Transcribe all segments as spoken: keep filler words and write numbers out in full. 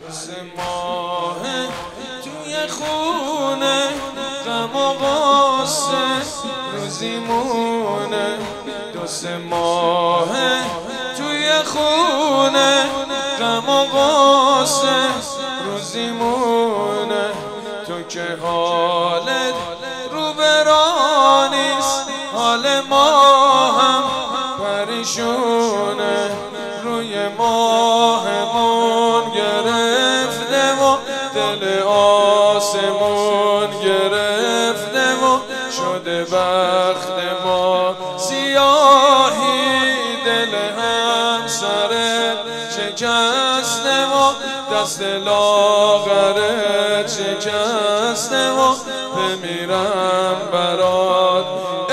سه ماه توی خونه غم و غصه روزیمونه. دو سه ماه توی خونه غم و غصه روزیمونه. تو که حالت رو برانیست حال ما هم پریشونه. روی ماهمون گرفته و دل آسمون گرفته و شده بخت ما سیاهی. دل همسرت شکسته و دست لاغرت شکسته و بمیرم برات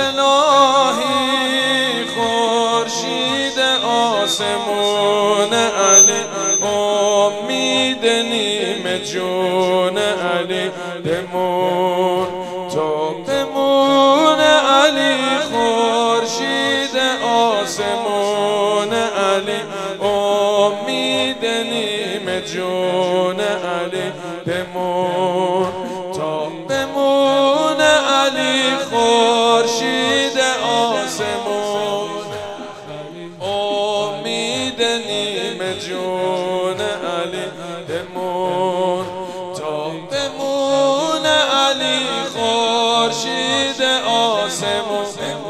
الهی. خورشید آسمون علی امید نیمه جون علی بمون تو بمون علی. خورشید آسمون علی امید نیمه جون علی بمون تا بمون علی. خورشید آسمون امید نیمه جون علی بمون تا بمون علی. خورشید آسمون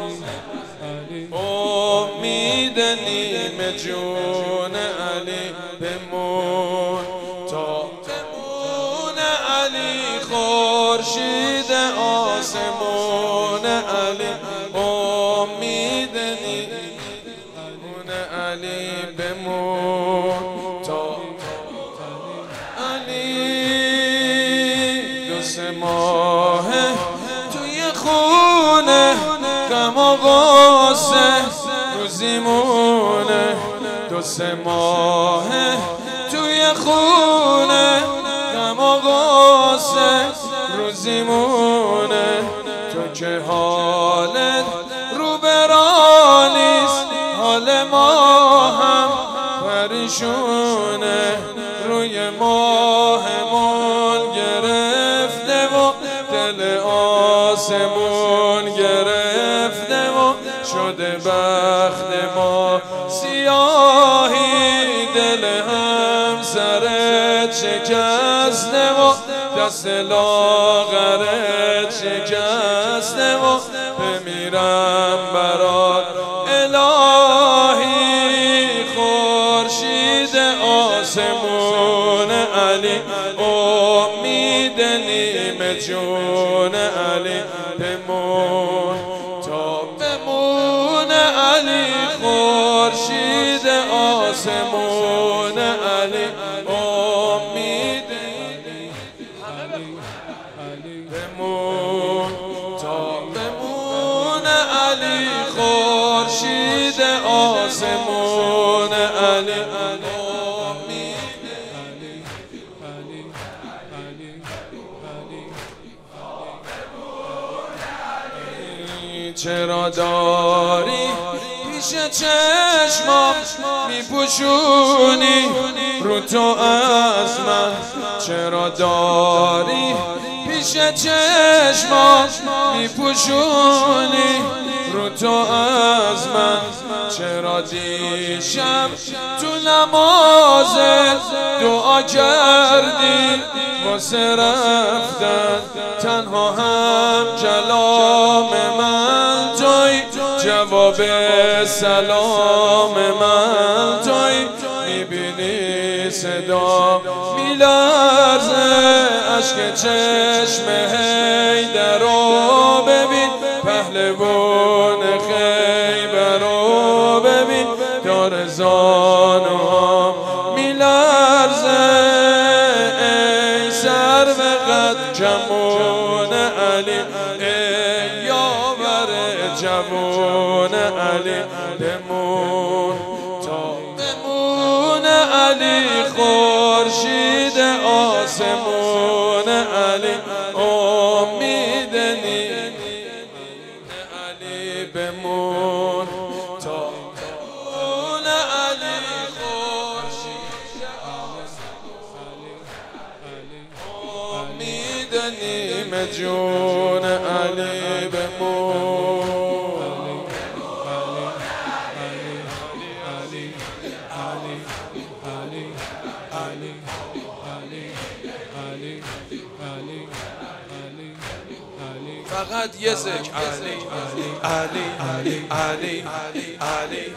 امید نیمه جون علی بمون تا بمون علی. خورشید آسمون علی امید نیمه علی بمون تا علی. دو سه ماه توی خونه غم و غصه روزیمونه. دو سه ماه توی خونه غم و غصه روزیمونه. تو که حالت رو برانیست حال ما هم پریشونه. روی ماهمون گرفته و دل آسمون گرفته و شده بخت ما سیاهی. دل همسرت شکسته و دست لاغرت شکسته و بمیرم برات الهی. خورشید آسمون علی امید نیمه جون علی بمون تا بمون علی. خورشید آسمون علی امید بمون تا بمون علی. خورشید آسمون علی چرا داری پیش چشمام میپوشونی رو تو از من؟ چرا داری پیش چشمام میپوشونی رو تو از من؟ چرا دیشب تو نمازت دعا کردی واسه رفتن؟ تنها هم کلام من توی جواب سلام من توی. میبینی صدا میلرزه اشک چشم حیدر رو ببین. پهلوان خیبر رو ببین دار زانوام میلرزه. ای سرو قد جمون علی ای یاور جوون علی بمون تا بمون علی. خورشید آسمون علی امید نیمه علی بمون تا بمون علی. خورشید نیمه جون علی بمون. فقط یه ذکر علی علی علی علی علی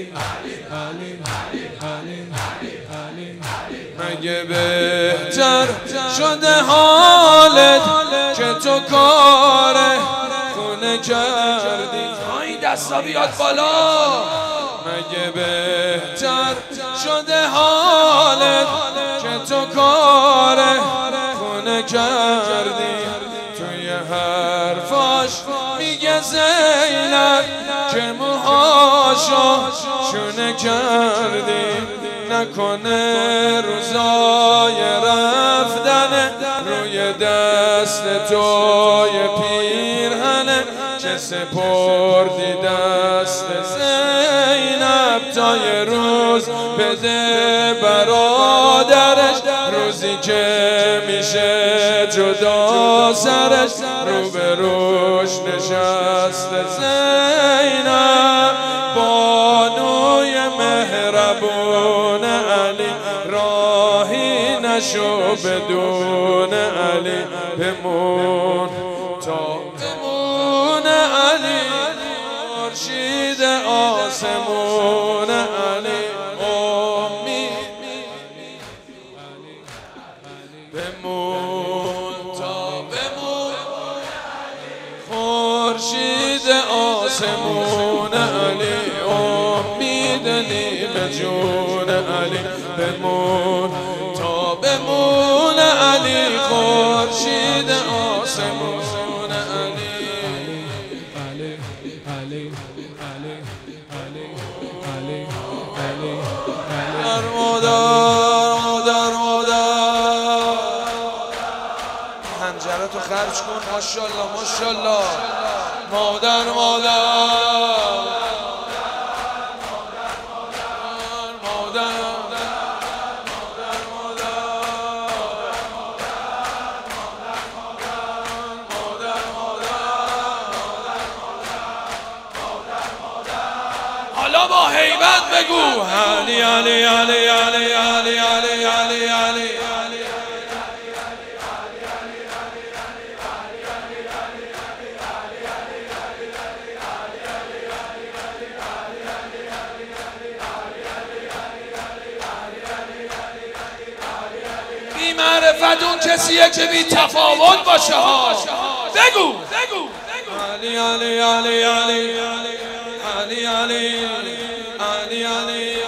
علی. مگه بهتر شده حالت که تو کار خونه کردی؟ این دستا بیاد بالا. مگه بهتر شده حالت که تو کار خونه کردی؟ توی حرفاش میگه زینب که موهاشو شونه کردی. نکنه روزای رفتن روی دست توی پیرهنه که سپردی دست زینب تا یه روز بده برادرش، روزی که میشه جدا سرش رو به روش نشست زینب بانوی مهربون علی. راهی نشو بدون علی بمون تا بمون علی. خورشید آسمون علی امید بمون تا بمون. خورشید آسمون علی امید نیمه جون علی بمون تا بمون علی. خورشید آسمون علی. در مادر مادر مادر حنجره تو خرج کن. ماشاءالله ماشاءالله. مادر مادر حالا با هیبت بگو علی علی علی علی علی علی علی علی. بی معرفت اون کسیه که بی تفاوت باشه ها. بگو بگو علی علی علی علی علی علی علی علی.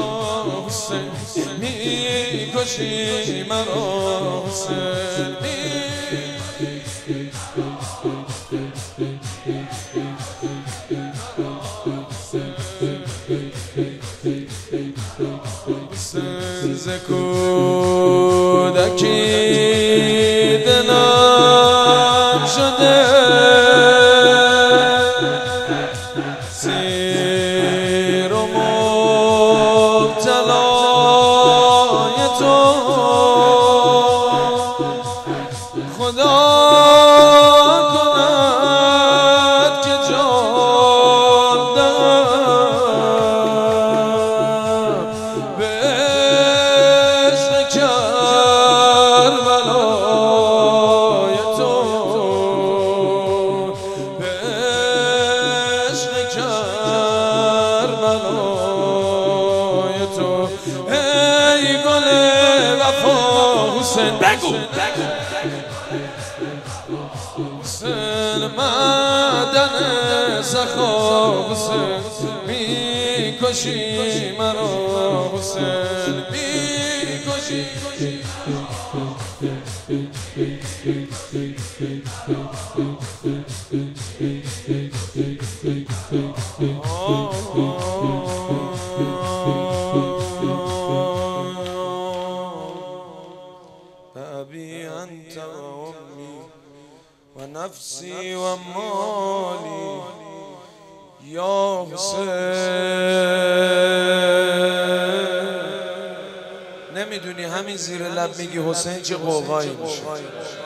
حسین میکشی مرا حسین حسین ز کودکی دلم شده سیر و مبتلای تو خدا کند که جان دهم به عشق کربلای تو به عشق کربلای تو ای گل وفا حسین بگو حسین معدن سخا حسین میکشی مرا حسین میکشی أبي أنت وأمي ونفسي ومالي يا حسین نمیدونی همین زیر لب میگی حسین چه قوقایی میشه